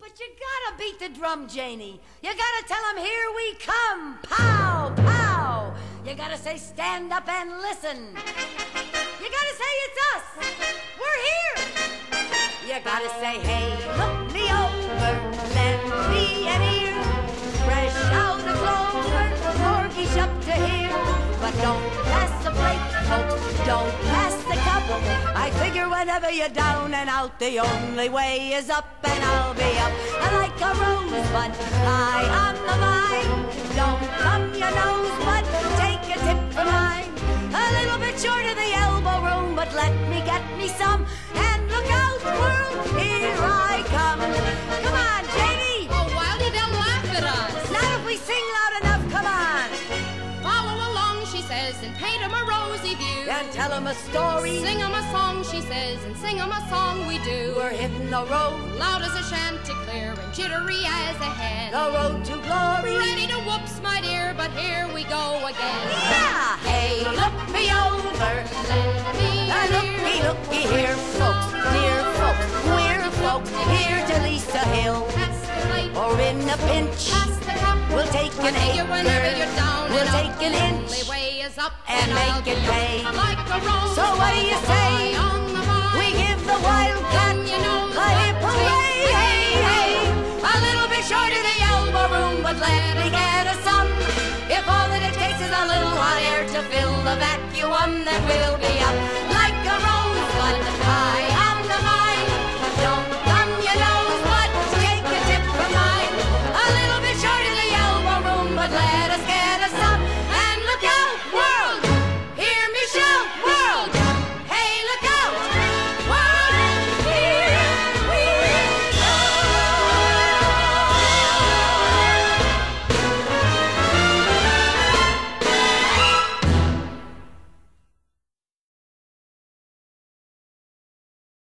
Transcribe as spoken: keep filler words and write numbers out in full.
But you gotta beat the drum, Janie. You gotta tell them, here we come. Pow, pow. You gotta say, stand up and listen. You gotta say, it's us. We're here. You gotta say, hey, look me over. Lend me an ear. Fresh out of Clover, mortgage up to here. But don't pass the plate, folks. Don't pass the cup. I figure whenever you're down and out, the only way is up, and I'll be up like a rosebud high on the vine. Don't thumb your nose, but take a tip from mine. A little bit short of the elbow room, but let me get me some. And look out, world, here I come. Come on, Janie. Oh, Wildy, they'll laugh at us. Not if we sing loud enough, come on. Follow along, she says, and paint 'em a rosy view. And tell 'em a story. Sing 'em a song, she says, and sing 'em a song we do. We're hitting the road, loud as a chanticleer and jittery as a hen. the road to glory. Ready to whoops, my dear, but here we go again. Yeah! Hey, look me over. Lend me Uh, an looky, ear. looky here, folks, dear folks. We're folks here to Lisa Hill. Pass the plate, Or in a pinch, pass the cup. we'll take an I'll take you whenever acre. you're down We'll and take out. an The inch only way is up, and I'll make it be pay. up like a rose. So what do you say? On the vine. We give the wildcat You know a hip what hooray, we hey, hey. A little bit short of the elbow room, but let me get us some. If all that it takes is a little hot air to fill the vacuum, then we'll be up